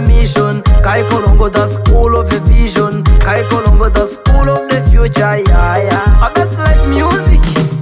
mission. Kaikolongo the school of the vision. Kaikolongo the school of the future. Yeah, yeah. Our best life music.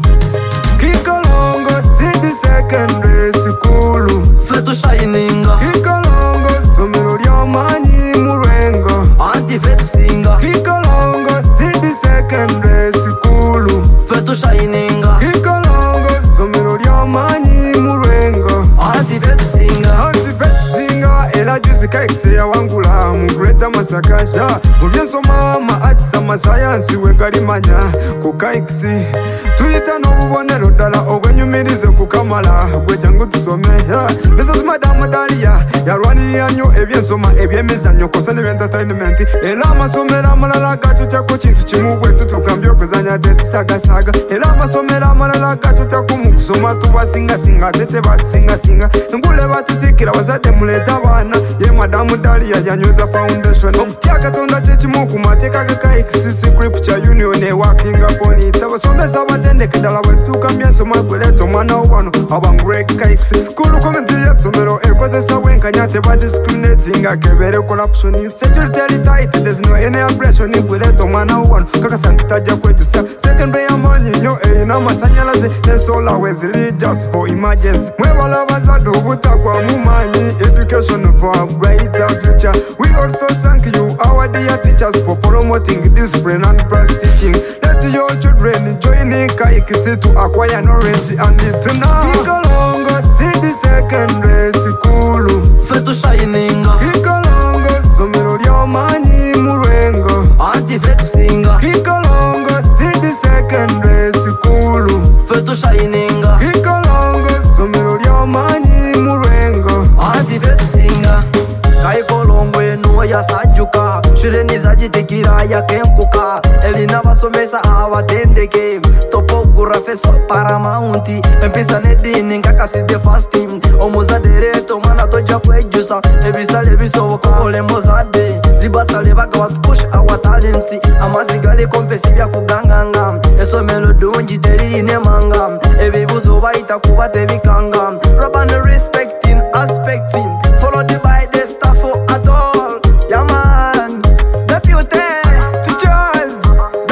Kikolongo City Secondary School. Fetu shining. Kikolongo somero lyamanyi Mulwengo. Anti-vet singer. Kikolongo City Secondary School. Fetu shining. Kikolongo somero lyamanyi Mulwengo. Anti-vet singer. Anti-vet singer era juzi kaikise yawangula mu Greater Masakasha. Mu byensoma ma arts amasayansi wegalimanya ku kaikisi. Tuyita n'obubonero ddala obwenyumirize kukamala gwe jangu tusome. Mrs. Madam Dalia yalwanirira nnyo ebyensoma ebyemizannyo kosa n'ebyentertainment era amasomero amalala gatutya ku kintu kimu bwe tutugambye okuzanya ate tusagasaga era amasomero amalala gatutyaku mu kusoma tubasingasinga ate tebatusingasinga ngule batutikira bazadde muleeta abaana ye Madamu Dalia yanyweza foundation okutya Katonda kyekimu ku mateeka ge kaikisi script kya union ewakinga poni tabasomesa batendeke ddala bwetuuka byensoma gweleeta omwana wano abangurek kaikisi skulu komiti y'essomero ekozesa bwenkanya tebadiscriminating akebere corruption security tight there's no any aggression gweleeta omwana wano kakasa ntitajja kwejusa secondary y'amaanyi nnyo eyina amasanyalaze ensola weziri just for emergency mwebala bazadde obutagwa mu maanyi education for a brighter future we also thank you our dear teachers for promoting discipline and plus teaching let your children join in kaikisi to acquire knowledge and it now Kikolongo City Secondary School Fetu shining. Kikolongo somero lyamanyi Mulwengo. Anti-vet singer. Kikolongo City Secondary School Fetu shining. Kikolongo somero lyamanyi Mulwengo. Anti-vet singer. Kaikolongo eno yasajuka shireni zajitikira yakenkuka elina basomesa abatendeke topography so paramount empisa nedini nkakaside fasting omuzadereto mwana toja kwejusa ebisale bisoboka ole mozade zibasale bagawatupush our talents amazigale kompesi byakuganganga esomelo dungi terine manga ebibuzo bayita kuba tebikanga rubber no respecting aspecting follow the by the staff at all. Yeah man, deputy, teachers,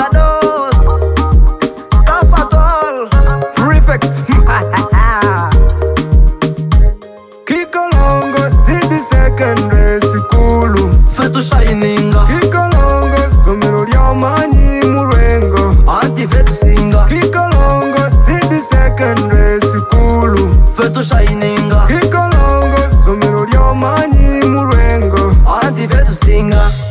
dados, staff at all, prefect. Kikolongo City Secondary School Fetu shining. Kikolongo somero lyamanyi Mulwengo. Anti-vet singer. Kikolongo City Secondary School Fetu shining. Kikolongo somero lyamanyi Mulwengo. Anti-vet singer.